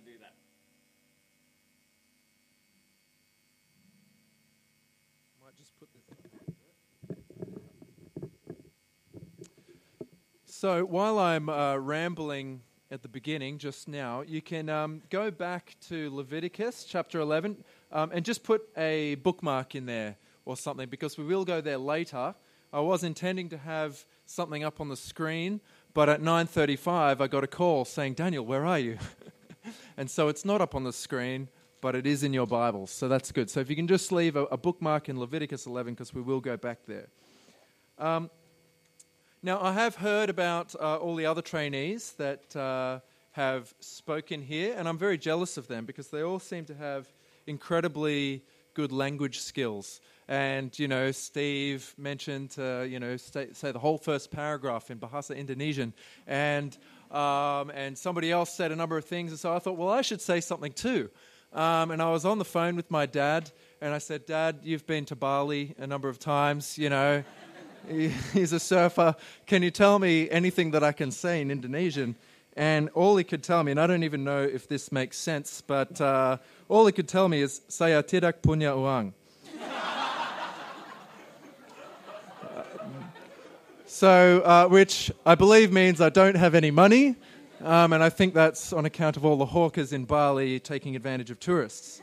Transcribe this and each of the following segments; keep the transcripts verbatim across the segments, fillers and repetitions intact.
do that. Might just put this. So while I'm uh, rambling at the beginning just now, you can um, go back to Leviticus chapter eleven um, and just put a bookmark in there or something, because we will go there later. I was intending to have something up on the screen, but at nine thirty-five I got a call saying, Daniel, where are you? And so it's not up on the screen, but it is in your Bibles, so that's good. So if you can just leave a, a bookmark in Leviticus eleven, because we will go back there. Um, now, I have heard about uh, all the other trainees that uh, have spoken here, and I'm very jealous of them because they all seem to have incredibly good language skills. And, you know, Steve mentioned, uh, you know, say, say the whole first paragraph in Bahasa Indonesian. And um, and somebody else said a number of things. And so I thought, well, I should say something too. Um, and I was on the phone with my dad. And I said, Dad, you've been to Bali a number of times, you know. He's a surfer. Can you tell me anything that I can say in Indonesian? And all he could tell me, and I don't even know if this makes sense, but uh, all he could tell me is, saya tidak punya uang. So, uh, which I believe means I don't have any money, um, and I think that's on account of all the hawkers in Bali taking advantage of tourists.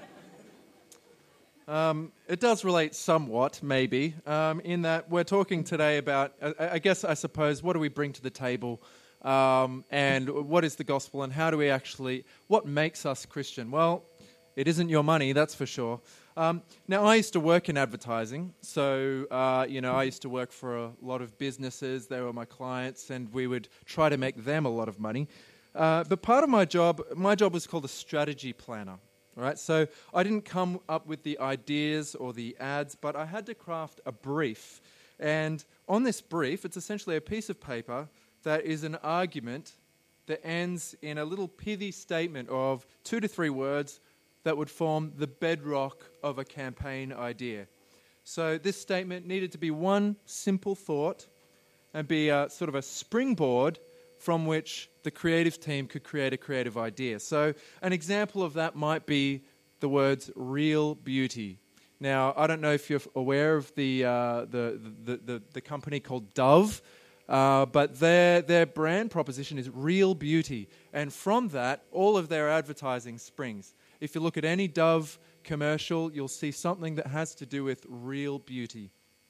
Um, it does relate somewhat, maybe, um, in that we're talking today about, I, I guess, I suppose, what do we bring to the table, um, and what is the gospel, and how do we actually, what makes us Christian? Well, it isn't your money, that's for sure. Um, now, I used to work in advertising, so, uh, you know, I used to work for a lot of businesses. They were my clients, and we would try to make them a lot of money. Uh, but part of my job, my job was called a strategy planner. Right, so I didn't come up with the ideas or the ads, but I had to craft a brief. And on this brief, it's essentially a piece of paper that is an argument that ends in a little pithy statement of two to three words that would form the bedrock of a campaign idea. So this statement needed to be one simple thought and be a, sort of a springboard from which the creative team could create a creative idea. So an example of that might be the words real beauty. Now, I don't know if you're aware of the uh, the, the, the the company called Dove, uh, but their their brand proposition is real beauty. And from that, all of their advertising springs. If you look at any Dove commercial, you'll see something that has to do with real beauty.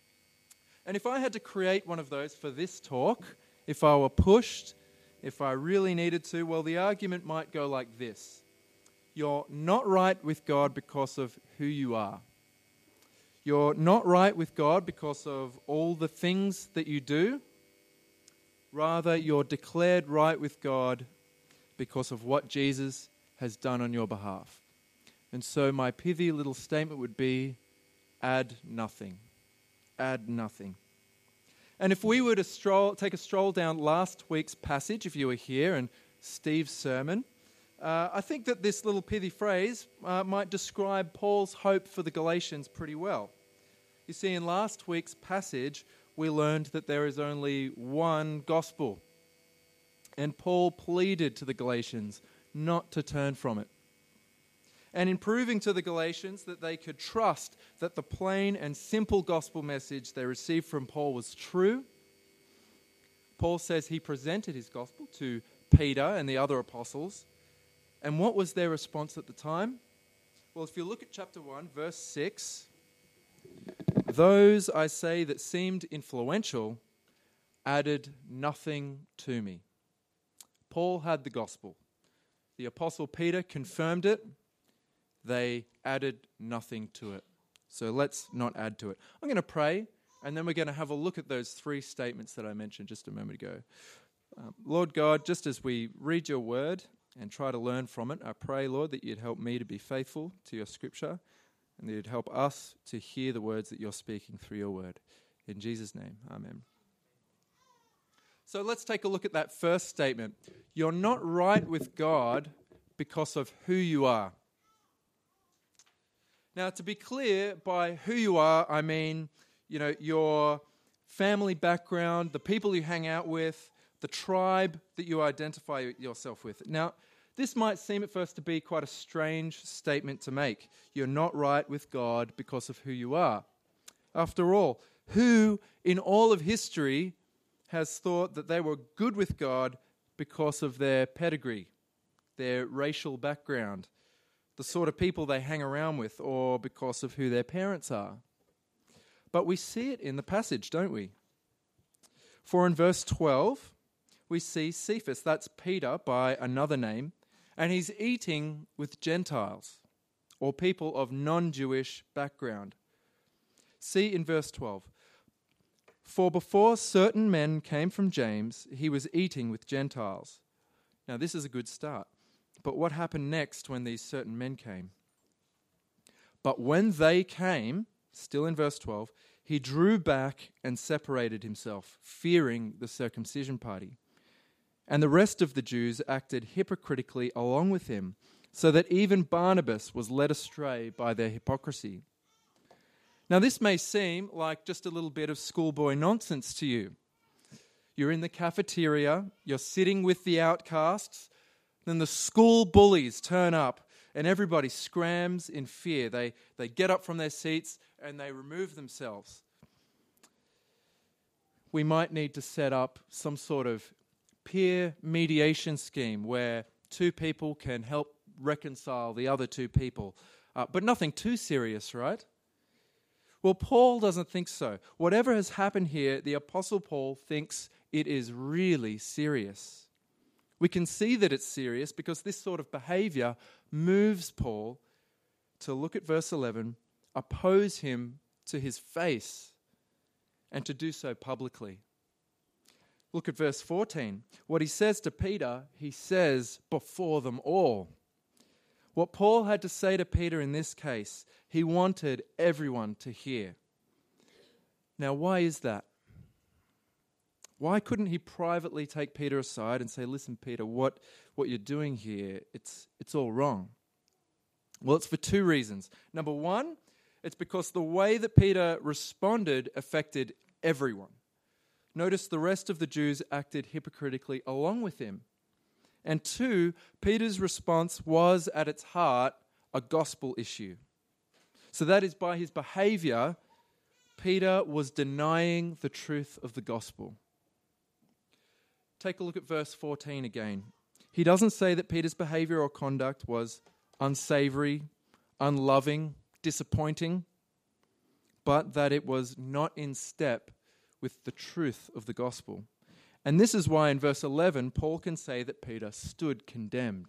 And if I had to create one of those for this talk, if I were pushed, if I really needed to, well, the argument might go like this. You're not right with God because of who you are. You're not right with God because of all the things that you do. Rather, you're declared right with God because of what Jesus has done on your behalf. And so my pithy little statement would be, add nothing. Add nothing. And if we were to stroll, take a stroll down last week's passage, if you were here, and Steve's sermon, uh, I think that this little pithy phrase uh, might describe Paul's hope for the Galatians pretty well. You see, in last week's passage, we learned that there is only one gospel. And Paul pleaded to the Galatians not to turn from it. And in proving to the Galatians that they could trust that the plain and simple gospel message they received from Paul was true, Paul says he presented his gospel to Peter and the other apostles. And what was their response at the time? Well, if you look at chapter one, verse six, those, I say, that seemed influential added nothing to me. Paul had the gospel. The apostle Peter confirmed it. They added nothing to it. So let's not add to it. I'm going to pray, and then we're going to have a look at those three statements that I mentioned just a moment ago. Um, Lord God, just as we read your word and try to learn from it, I pray, Lord, that you'd help me to be faithful to your scripture, and that you'd help us to hear the words that you're speaking through your word. In Jesus' name, amen. So let's take a look at that first statement. You're not right with God because of who you are. Now, to be clear, by who you are, I mean, you know, your family background, the people you hang out with, the tribe that you identify yourself with. Now, This might seem at first to be quite a strange statement to make. You're not right with God because of who you are. After all, who in all of history has thought that they were good with God because of their pedigree, their racial background, the sort of people they hang around with, or because of who their parents are? But we see it in the passage, don't we? For in verse twelve, we see Cephas, that's Peter by another name, and he's eating with Gentiles, or people of non-Jewish background. See in verse twelve, for before certain men came from James, he was eating with Gentiles. Now this is a good start. But what happened next when these certain men came? But when they came, still in verse twelve, he drew back and separated himself, fearing the circumcision party. And the rest of the Jews acted hypocritically along with him, so that even Barnabas was led astray by their hypocrisy. Now this may seem like just a little bit of schoolboy nonsense to you. You're in the cafeteria, you're sitting with the outcasts, then the school bullies turn up and everybody scrams in fear. They, they get up from their seats and they remove themselves. We might need to set up some sort of peer mediation scheme where two people can help reconcile the other two people. Uh, but nothing too serious, right? Well, Paul doesn't think so. Whatever has happened here, the Apostle Paul thinks it is really serious. We can see that it's serious because this sort of behavior moves Paul to look at verse eleven, oppose him to his face, and to do so publicly. Look at verse fourteen. What he says to Peter, he says before them all. What Paul had to say to Peter in this case, he wanted everyone to hear. Now, why is that? Why couldn't he privately take Peter aside and say, listen, Peter, what, what you're doing here, it's, it's all wrong? Well, it's for two reasons. Number one, it's because the way that Peter responded affected everyone. Notice the rest of the Jews acted hypocritically along with him. And two, Peter's response was at its heart a gospel issue. So that is, by his behavior, Peter was denying the truth of the gospel. Take a look at verse fourteen again. He doesn't say that Peter's behavior or conduct was unsavory, unloving, disappointing, but that it was not in step with the truth of the gospel. And this is why in verse eleven, Paul can say that Peter stood condemned.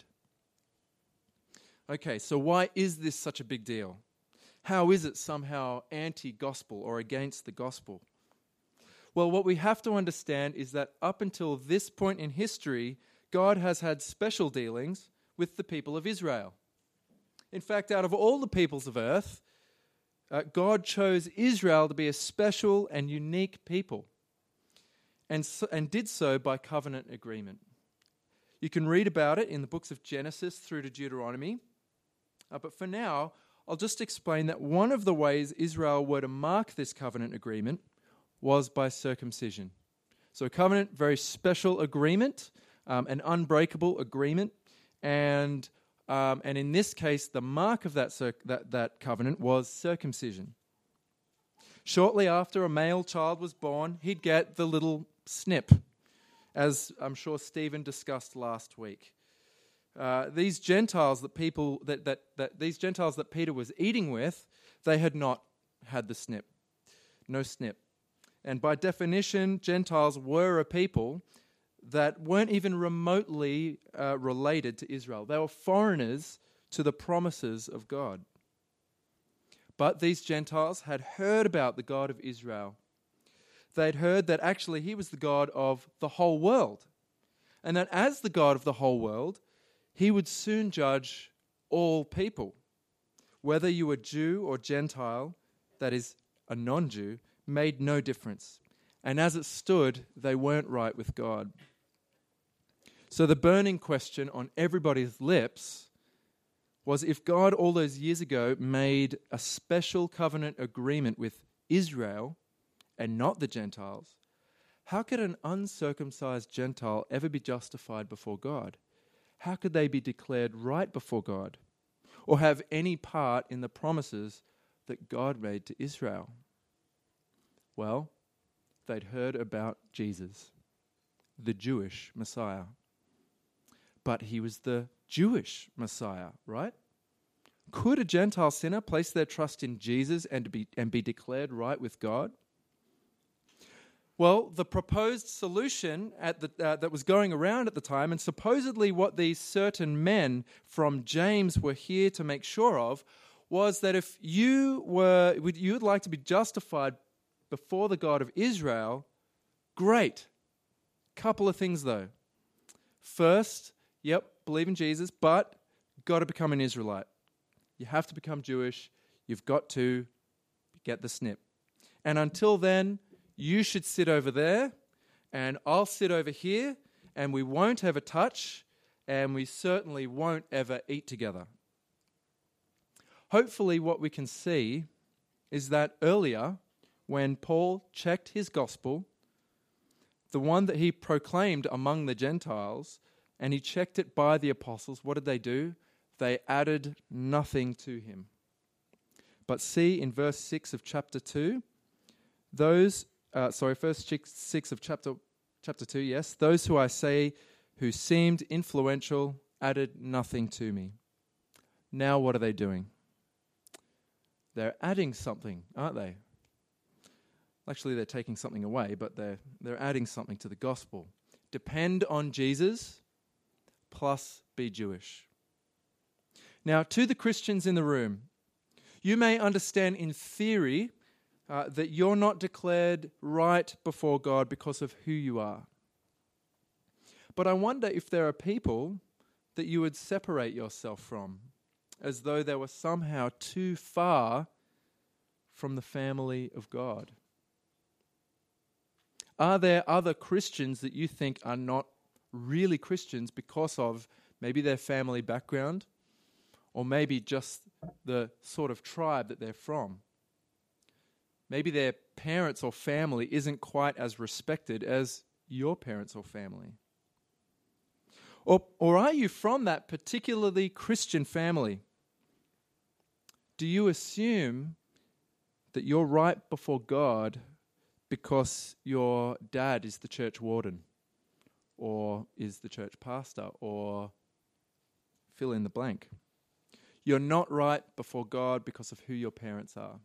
Okay, so why is this such a big deal? How is it somehow anti-gospel or against the gospel? Well, what we have to understand is that up until this point in history, God has had special dealings with the people of Israel. In fact, out of all the peoples of earth, uh, God chose Israel to be a special and unique people. And, so, and did so by covenant agreement. You can read about it in the books of Genesis through to Deuteronomy. Uh, but for now, I'll just explain that one of the ways Israel were to mark this covenant agreement was by circumcision. So a covenant, very special agreement, um, an unbreakable agreement. And, um, and in this case, the mark of that, circ- that, that covenant was circumcision. Shortly after a male child was born, he'd get the little snip, as I'm sure Stephen discussed last week. Uh, these Gentiles that people that, that that these Gentiles that Peter was eating with, they had not had the snip, no snip, and by definition, Gentiles were a people that weren't even remotely uh, related to Israel. They were foreigners to the promises of God. But these Gentiles had heard about the God of Israel. They'd heard that actually he was the God of the whole world. And that as the God of the whole world, he would soon judge all people. Whether you were Jew or Gentile, that is, a non-Jew, made no difference. And as it stood, they weren't right with God. So the burning question on everybody's lips was, if God all those years ago made a special covenant agreement with Israel and not the Gentiles, how could an uncircumcised Gentile ever be justified before God? how could they be declared right before God or have any part in the promises that God made to Israel? Well, they'd heard about Jesus, the Jewish Messiah. But he was the Jewish Messiah, right? Could a Gentile sinner place their trust in Jesus and be, and be declared right with God? Well, the proposed solution at the, uh, that was going around at the time, and supposedly what these certain men from James were here to make sure of, was that if you were you would like to be justified before the God of Israel, great. Couple of things though. First, yep, believe in Jesus, but got to become an Israelite. You have to become Jewish. You've got to get the snip. And until then, you should sit over there, and I'll sit over here, and we won't ever touch, and we certainly won't ever eat together. Hopefully what we can see is that earlier, when Paul checked his gospel, the one that he proclaimed among the Gentiles, and he checked it by the apostles, what did they do? They added nothing to him. But see in verse six of chapter two, those, uh, sorry, verse six of chapter chapter two, yes, those who I say who seemed influential added nothing to me. Now what are they doing? They're adding something, aren't they? Actually, they're taking something away, but they're they're adding something to the gospel. Depend on Jesus, plus be Jewish. Now, to the Christians in the room, you may understand in theory uh, that you're not declared right before God because of who you are. But I wonder if there are people that you would separate yourself from, as though they were somehow too far from the family of God. Are there other Christians that you think are not really Christians because of maybe their family background, or maybe just the sort of tribe that they're from? Maybe their parents or family isn't quite as respected as your parents or family. Or, or are you from that particularly Christian family? Do you assume that you're right before God because your dad is the church warden, or is the church pastor, or fill in the blank? You're not right before God because of who your parents are.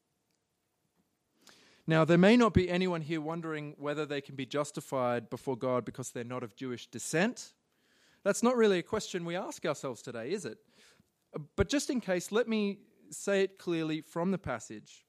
Now, there may not be anyone here wondering whether they can be justified before God because they're not of Jewish descent. That's not really a question we ask ourselves today, is it? But just in case, let me say it clearly from the passage.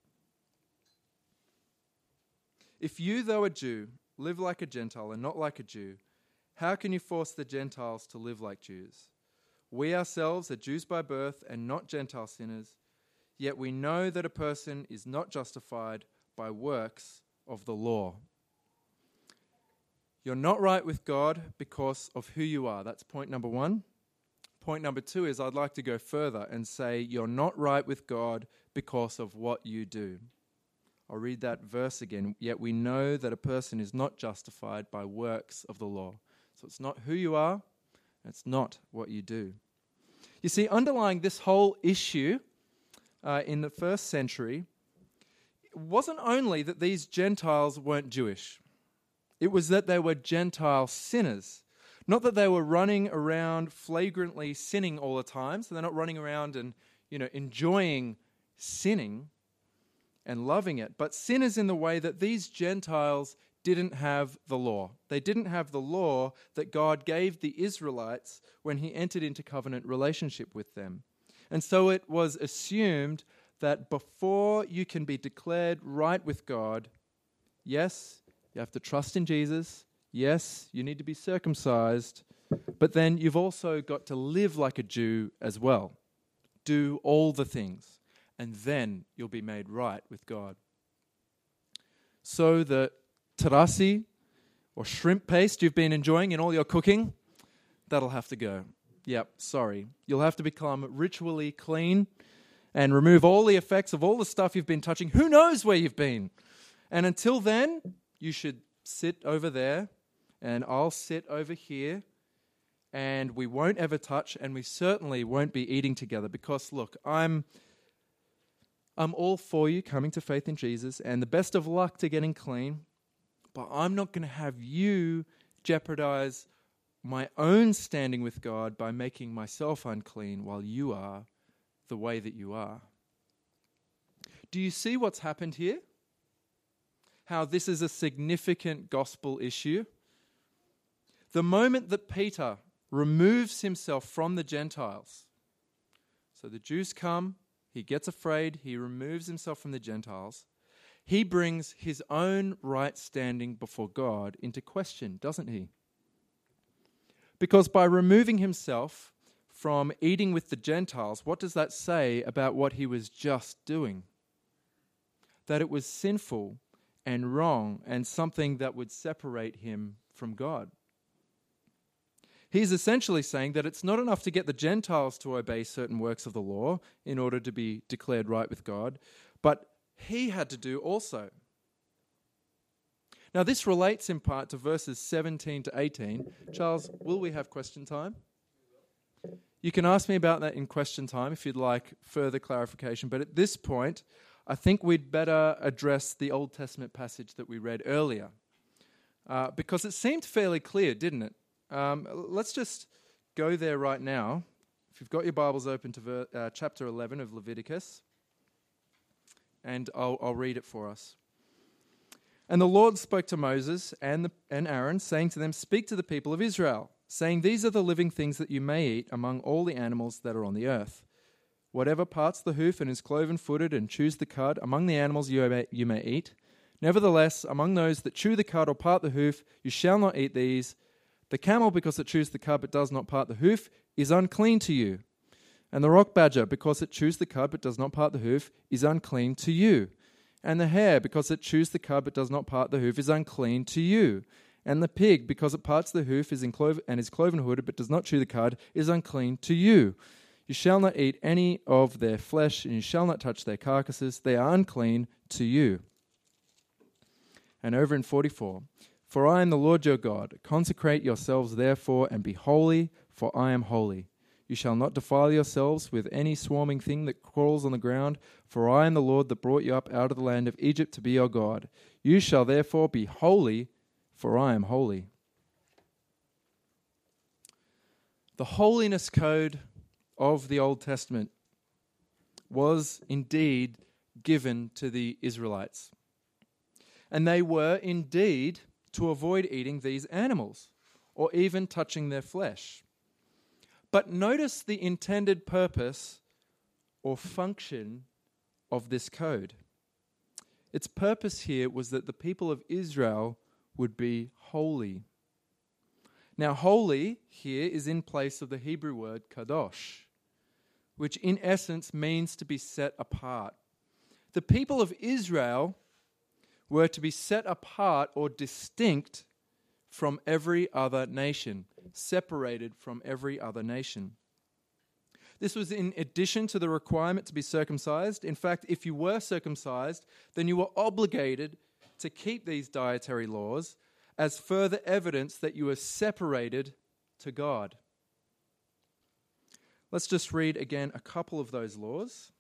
If you, though a Jew, live like a Gentile and not like a Jew, how can you force the Gentiles to live like Jews? We ourselves are Jews by birth and not Gentile sinners, yet we know that a person is not justified by works of the law. You're not right with God because of who you are. That's point number one. Point number two is I'd like to go further and say you're not right with God because of what you do. I'll read that verse again. Yet we know that a person is not justified by works of the law. So it's not who you are, it's not what you do. You see, underlying this whole issue uh, in the first century, it wasn't only that these Gentiles weren't Jewish. It was that they were Gentile sinners. Not that they were running around flagrantly sinning all the time, so they're not running around and, you know, enjoying sinning and loving it, but sinners in the way that these Gentiles didn't have the law. They didn't have the law that God gave the Israelites when he entered into covenant relationship with them. And so it was assumed that before you can be declared right with God, yes, you have to trust in Jesus. Yes, you need to be circumcised. But then you've also got to live like a Jew as well. Do all the things. And then you'll be made right with God. So the terasi or shrimp paste you've been enjoying in all your cooking, that'll have to go. Yep, sorry. You'll have to become ritually clean and remove all the effects of all the stuff you've been touching. Who knows where you've been? And until then, you should sit over there and I'll sit over here and we won't ever touch, and we certainly won't be eating together because, look, I'm I'm all for you coming to faith in Jesus, and the best of luck to getting clean, but I'm not going to have you jeopardize my own standing with God by making myself unclean while you are the way that you are. Do you see what's happened here? How this is a significant gospel issue? The moment that Peter removes himself from the Gentiles, so the Jews come, he gets afraid, he removes himself from the Gentiles, he brings his own right standing before God into question, doesn't he? Because by removing himself from eating with the Gentiles, what does that say about what he was just doing? That it was sinful and wrong and something that would separate him from God. He's essentially saying that it's not enough to get the Gentiles to obey certain works of the law in order to be declared right with God, but he had to do also. Now, this relates in part to verses seventeen to eighteen. Charles, will we have question time? You can ask me about that in question time if you'd like further clarification, but at this point, I think we'd better address the Old Testament passage that we read earlier, uh, because it seemed fairly clear, didn't it? Um, let's just go there right now. If you've got your Bibles open to ver- uh, chapter eleven of Leviticus, and I'll, I'll read it for us. And the Lord spoke to Moses and, the, and Aaron, saying to them, "Speak to the people of Israel, saying, These are the living things that you may eat among all the animals that are on the earth. Whatever parts the hoof and is cloven-footed and chews the cud, among the animals you may, you may eat. Nevertheless, among those that chew the cud or part the hoof, you shall not eat these. The camel, because it chews the cud but does not part the hoof, is unclean to you. And the rock badger, because it chews the cud but does not part the hoof, is unclean to you. And the hare, because it chews the cud but does not part the hoof, is unclean to you. And the pig, because it parts the hoof is in clove- and is cloven-hooded but does not chew the cud, is unclean to you. You shall not eat any of their flesh, and you shall not touch their carcasses. They are unclean to you." And over in forty-four, "For I am the Lord your God. Consecrate yourselves therefore, and be holy, for I am holy. You shall not defile yourselves with any swarming thing that crawls on the ground, for I am the Lord that brought you up out of the land of Egypt to be your God. You shall therefore be holy, for I am holy." The holiness code of the Old Testament was indeed given to the Israelites. And they were indeed to avoid eating these animals or even touching their flesh. But notice the intended purpose or function of this code. Its purpose here was that the people of Israel would be holy. Now, holy here is in place of the Hebrew word kadosh, which in essence means to be set apart. The people of Israel were to be set apart or distinct from every other nation, separated from every other nation. This was in addition to the requirement to be circumcised. In fact, if you were circumcised, then you were obligated to keep these dietary laws as further evidence that you were separated to God. Let's just read again a couple of those laws.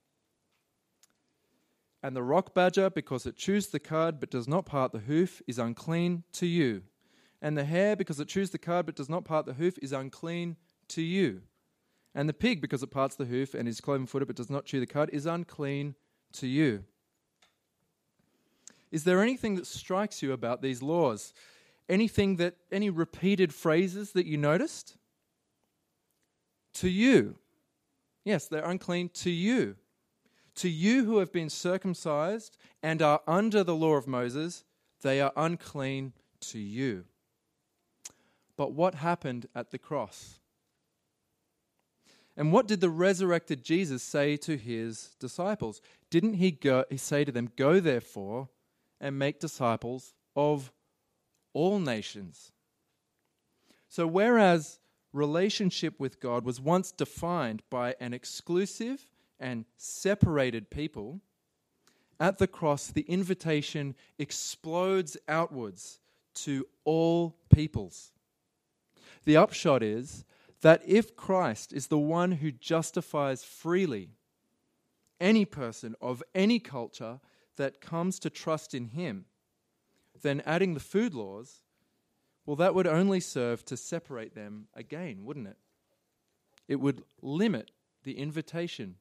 "And the rock badger, because it chews the cud but does not part the hoof, is unclean to you. And the hare, because it chews the cud but does not part the hoof, is unclean to you. And the pig, because it parts the hoof and is cloven-footed but does not chew the cud, is unclean to you." Is there anything that strikes you about these laws? Anything that, any repeated phrases that you noticed? To you. Yes, they're unclean to you. To you who have been circumcised and are under the law of Moses, they are unclean to you. But what happened at the cross? And what did the resurrected Jesus say to his disciples? Didn't he go, he say to them, "Go therefore and make disciples of all nations"? So whereas relationship with God was once defined by an exclusive and separated people, at the cross the invitation explodes outwards to all peoples. The upshot is that if Christ is the one who justifies freely any person of any culture that comes to trust in him, then adding the food laws, well, that would only serve to separate them again, wouldn't it? It would limit the invitation.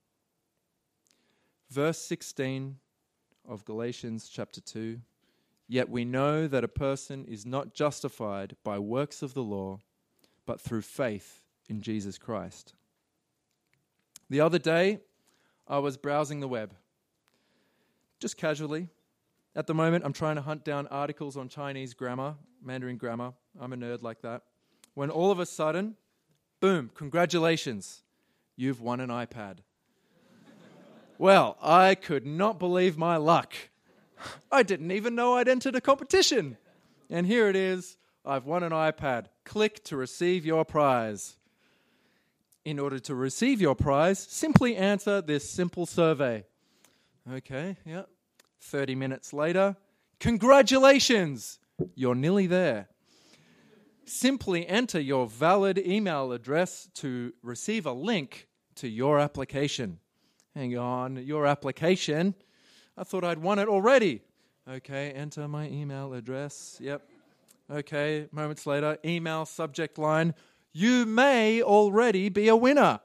Verse sixteen of Galatians chapter two, yet we know that a person is not justified by works of the law, but through faith in Jesus Christ. The other day, I was browsing the web, just casually. At the moment, I'm trying to hunt down articles on Chinese grammar, Mandarin grammar. I'm a nerd like that. When all of a sudden, boom, congratulations, you've won an iPad. Well, I could not believe my luck. I didn't even know I'd entered a competition. And here it is, I've won an iPad. Click to receive your prize. In order to receive your prize, simply answer this simple survey. Okay, yeah. thirty minutes later, congratulations, you're nearly there. Simply enter your valid email address to receive a link to your application. Hang on, your application? I thought I'd won it already. Okay, enter my email address. Yep. Okay, moments later, email subject line, you may already be a winner.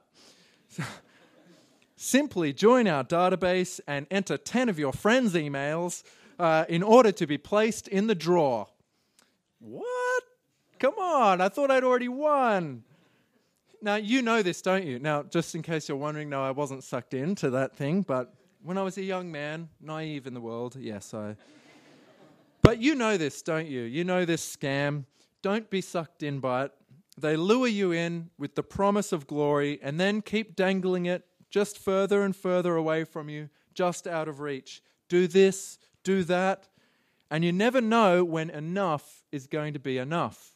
Simply join our database and enter ten of your friends' emails uh, in order to be placed in the draw. What? Come on, I thought I'd already won. Now, you know this, don't you? Now, just in case you're wondering, no, I wasn't sucked into that thing, but when I was a young man, naive in the world, yes, I... But you know this, don't you? You know this scam. Don't be sucked in by it. They lure you in with the promise of glory and then keep dangling it just further and further away from you, just out of reach. Do this, do that, and you never know when enough is going to be enough.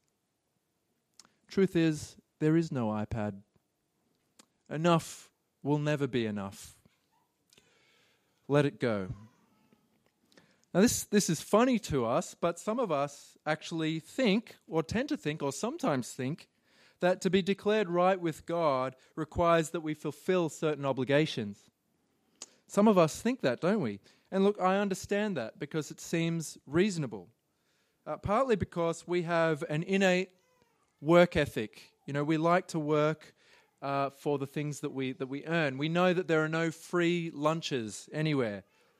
Truth is, there is no iPad. Enough will never be enough. Let it go. Now this, this is funny to us, but some of us actually think, or tend to think, or sometimes think, that to be declared right with God requires that we fulfill certain obligations. Some of us think that, don't we? And look, I understand that because it seems reasonable. Uh, partly because we have an innate work ethic. You know, we like to work uh, for the things that we that we earn. We know that there are no free lunches anywhere.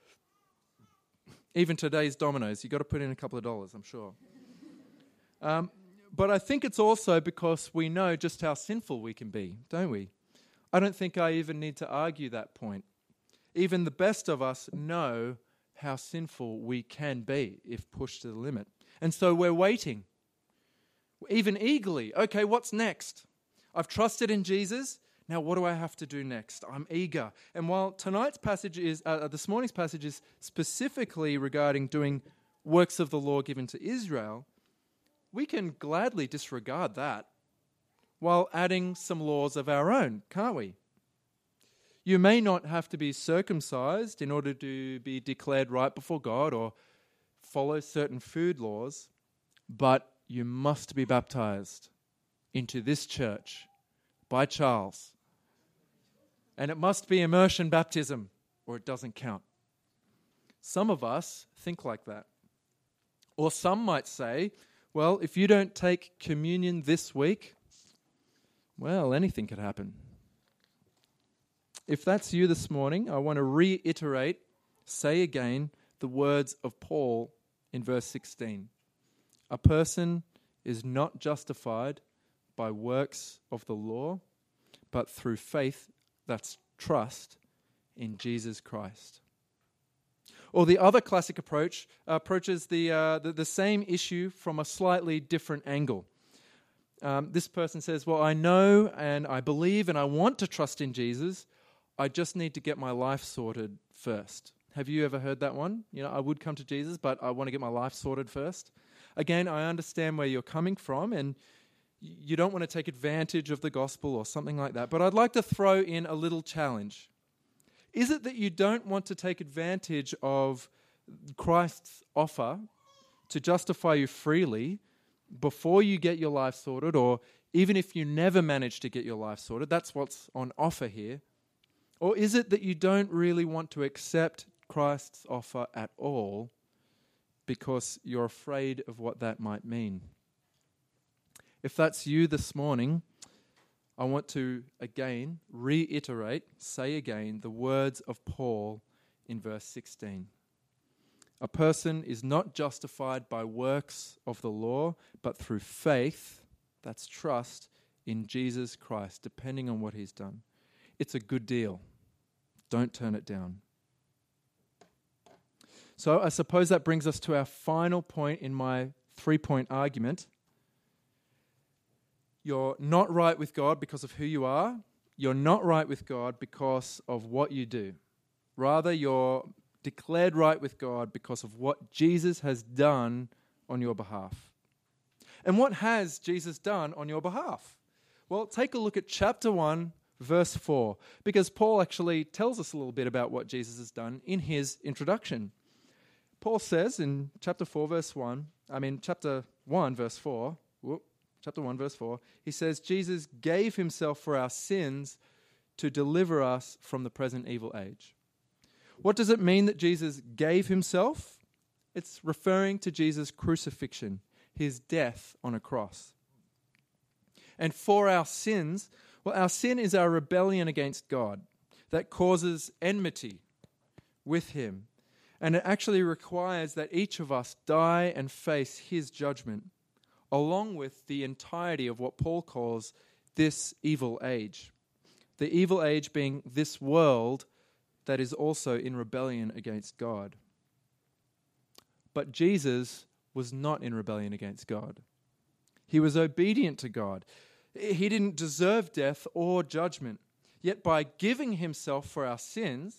Even today's Domino's, you've got to put in a couple of dollars, I'm sure. Um, but I think it's also because we know just how sinful we can be, don't we? I don't think I even need to argue that point. Even the best of us know how sinful we can be if pushed to the limit. And so we're waiting, even eagerly. Okay, what's next? I've trusted in Jesus. Now what do I have to do next? I'm eager. And while tonight's passage is, uh, this morning's passage is specifically regarding doing works of the law given to Israel, we can gladly disregard that while adding some laws of our own, can't we? You may not have to be circumcised in order to be declared right before God or follow certain food laws, but you must be baptized into this church by Charles. And it must be immersion baptism or it doesn't count. Some of us think like that. Or some might say, well, if you don't take communion this week, well, anything could happen. If that's you this morning, I want to reiterate, say again, the words of Paul in verse sixteen. A person is not justified by works of the law, but through faith, that's trust, in Jesus Christ. Or the other classic approach uh, approaches the, uh, the the same issue from a slightly different angle. Um, this person says, well, I know and I believe and I want to trust in Jesus. I just need to get my life sorted first. Have you ever heard that one? You know, I would come to Jesus, but I want to get my life sorted first. Again, I understand where you're coming from, and you don't want to take advantage of the gospel or something like that. But I'd like to throw in a little challenge. Is it that you don't want to take advantage of Christ's offer to justify you freely before you get your life sorted, or even if you never manage to get your life sorted, that's what's on offer here? Or is it that you don't really want to accept Christ's offer at all because you're afraid of what that might mean? If that's you this morning, I want to again reiterate, say again, the words of Paul in verse sixteen. A person is not justified by works of the law, but through faith, that's trust, in Jesus Christ, depending on what he's done. It's a good deal. Don't turn it down. So I suppose that brings us to our final point in my three-point argument. You're not right with God because of who you are. You're not right with God because of what you do. Rather, you're declared right with God because of what Jesus has done on your behalf. And what has Jesus done on your behalf? Well, take a look at chapter one, verse four, because Paul actually tells us a little bit about what Jesus has done in his introduction. Paul says in chapter four, verse one, I mean, chapter one, verse four, whoop, chapter one, verse four, he says, Jesus gave himself for our sins to deliver us from the present evil age. What does it mean that Jesus gave himself? It's referring to Jesus' crucifixion, his death on a cross. And for our sins, well, our sin is our rebellion against God that causes enmity with him. And it actually requires that each of us die and face his judgment, along with the entirety of what Paul calls this evil age. The evil age being this world that is also in rebellion against God. But Jesus was not in rebellion against God. He was obedient to God. He didn't deserve death or judgment. Yet by giving himself for our sins,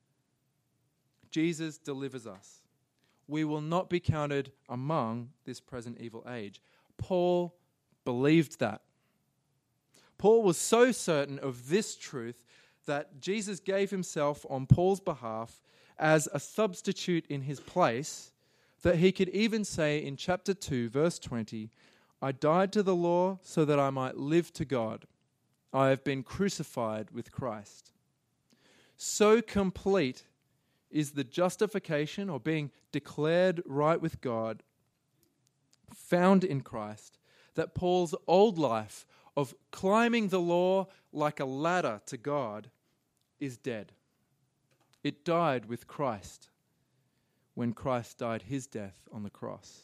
Jesus delivers us. We will not be counted among this present evil age. Paul believed that. Paul was so certain of this truth that Jesus gave himself on Paul's behalf as a substitute in his place, that he could even say in chapter two, verse twenty, I died to the law so that I might live to God. I have been crucified with Christ. So complete is the justification or being declared right with God found in Christ that Paul's old life of climbing the law like a ladder to God is dead. It died with Christ when Christ died his death on the cross.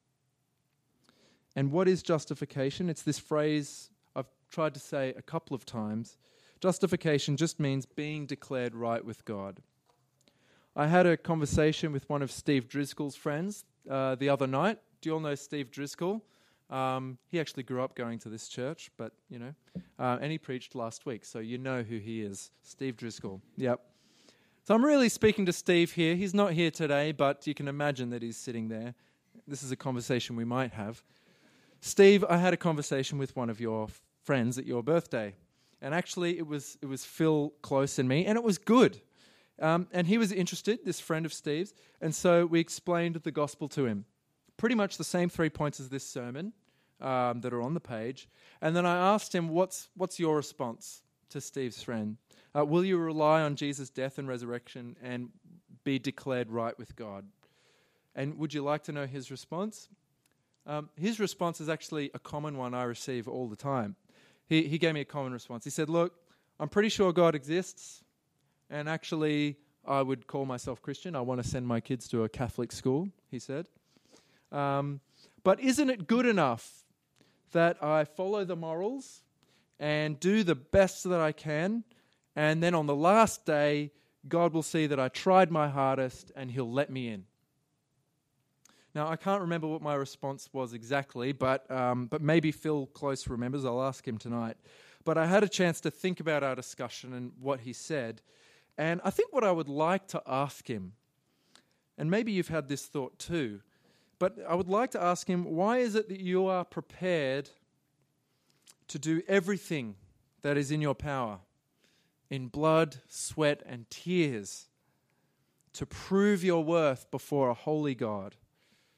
And what is justification? It's this phrase I've tried to say a couple of times. Justification just means being declared right with God. I had a conversation with one of Steve Driscoll's friends uh, the other night. Do you all know Steve Driscoll? Um, he actually grew up going to this church, but, you know, uh, and he preached last week, so you know who he is, Steve Driscoll. Yep. So I'm really speaking to Steve here. He's not here today, but you can imagine that he's sitting there. This is a conversation we might have. Steve, I had a conversation with one of your f- friends at your birthday, and actually it was it was Phil Close and me, and it was good. Um, and he was interested, this friend of Steve's, and so we explained the gospel to him. Pretty much the same three points as this sermon um, that are on the page. And then I asked him, what's what's your response to Steve's friend? Uh, will you rely on Jesus' death and resurrection and be declared right with God? And would you like to know his response? Um, his response is actually a common one I receive all the time. He, he gave me a common response. He said, look, I'm pretty sure God exists, and actually I would call myself Christian. I want to send my kids to a Catholic school, he said. Um, but isn't it good enough that I follow the morals and do the best that I can, and then on the last day, God will see that I tried my hardest and he'll let me in? Now, I can't remember what my response was exactly, but um, but maybe Phil Close remembers. I'll ask him tonight. But I had a chance to think about our discussion and what he said, and I think what I would like to ask him, and maybe you've had this thought too, but I would like to ask him, why is it that you are prepared to do everything that is in your power, in blood, sweat, and tears, to prove your worth before a holy God,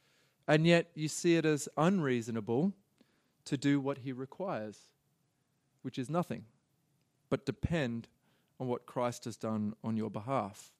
and yet you see it as unreasonable to do what he requires, which is nothing, but depend on what Christ has done on your behalf.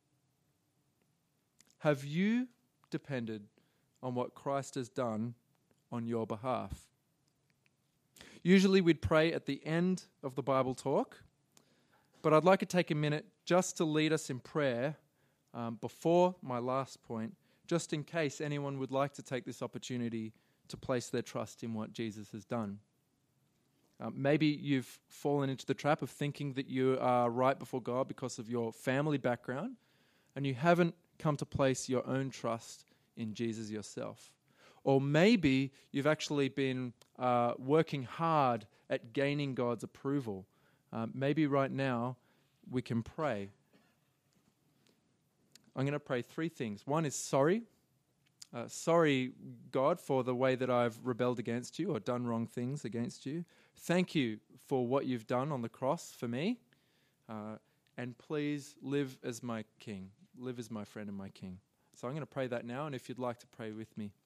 Have you depended on what Christ has done on your behalf? Usually we'd pray at the end of the Bible talk, but I'd like to take a minute just to lead us in prayer um, before my last point, just in case anyone would like to take this opportunity to place their trust in what Jesus has done. Uh, maybe you've fallen into the trap of thinking that you are right before God because of your family background, and you haven't come to place your own trust in Jesus yourself. Or maybe you've actually been uh, working hard at gaining God's approval. Uh, maybe right now we can pray. I'm going to pray three things. One is sorry. Uh, sorry, God, for the way that I've rebelled against you or done wrong things against you. Thank you for what you've done on the cross for me. Uh, and please live as my king. Live as my friend and my king. So I'm going to pray that now, and if you'd like to pray with me.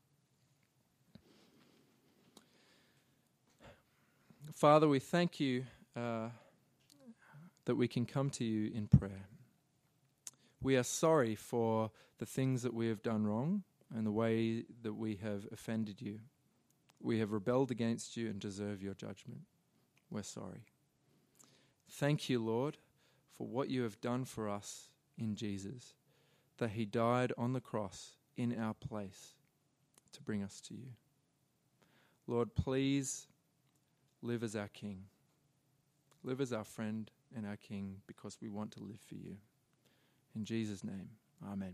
Father, we thank you uh, that we can come to you in prayer. We are sorry for the things that we have done wrong and the way that we have offended you. We have rebelled against you and deserve your judgment. We're sorry. Thank you, Lord, for what you have done for us in Jesus, that he died on the cross in our place to bring us to you. Lord, please live as our King. Live as our friend and our King, because we want to live for you. In Jesus' name, amen.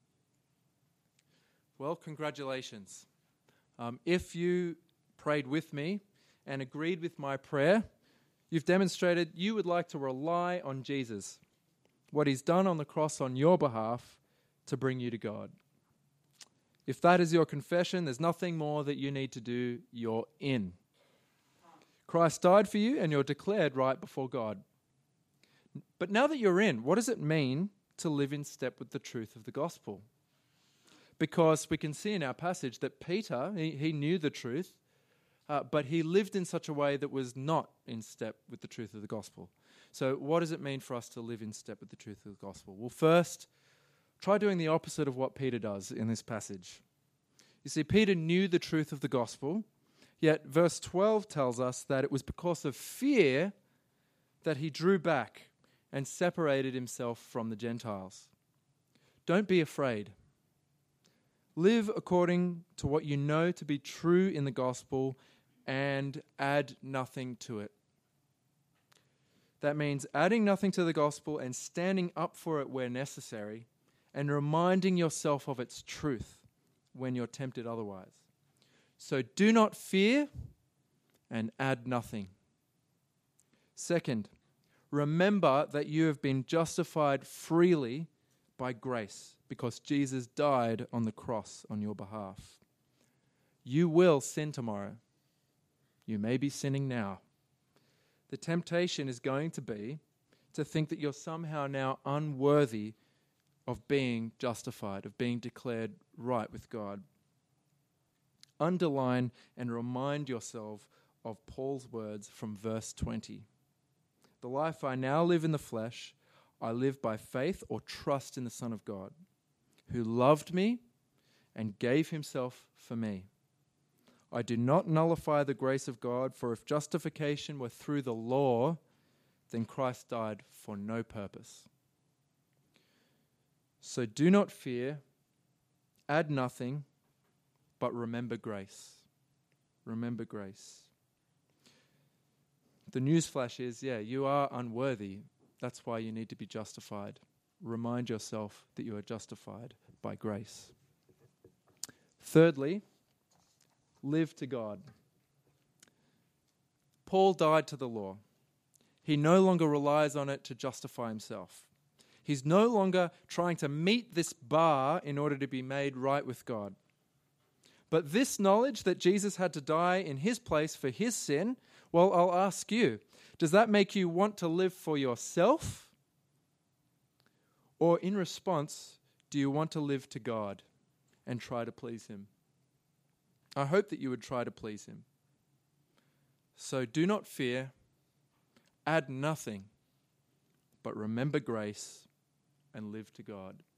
Well, congratulations. Um, if you prayed with me and agreed with my prayer, you've demonstrated you would like to rely on Jesus, what he's done on the cross on your behalf to bring you to God. If that is your confession, there's nothing more that you need to do. You're in. Christ died for you and you're declared right before God. But now that you're in, what does it mean to live in step with the truth of the gospel? Because we can see in our passage that Peter, he, he knew the truth, uh, but he lived in such a way that was not in step with the truth of the gospel. So what does it mean for us to live in step with the truth of the gospel? Well, first, try doing the opposite of what Peter does in this passage. You see, Peter knew the truth of the gospel, yet verse twelve tells us that it was because of fear that he drew back and separated himself from the Gentiles. Don't be afraid. Live according to what you know to be true in the gospel and add nothing to it. That means adding nothing to the gospel and standing up for it where necessary and reminding yourself of its truth when you're tempted otherwise. So do not fear and add nothing. Second, remember that you have been justified freely by grace because Jesus died on the cross on your behalf. You will sin tomorrow. You may be sinning now. The temptation is going to be to think that you're somehow now unworthy of being justified, of being declared right with God. Underline and remind yourself of Paul's words from verse twenty. The life I now live in the flesh, I live by faith or trust in the Son of God, who loved me and gave himself for me. I do not nullify the grace of God, for if justification were through the law, then Christ died for no purpose. So do not fear, add nothing, but remember grace. Remember grace. The newsflash is, yeah, you are unworthy. That's why you need to be justified. Remind yourself that you are justified by grace. Thirdly, live to God. Paul died to the law. He no longer relies on it to justify himself. He's no longer trying to meet this bar in order to be made right with God. But this knowledge that Jesus had to die in his place for his sin, well, I'll ask you, does that make you want to live for yourself? Or in response, do you want to live to God and try to please him? I hope that you would try to please him. So do not fear, add nothing, but remember grace and live to God.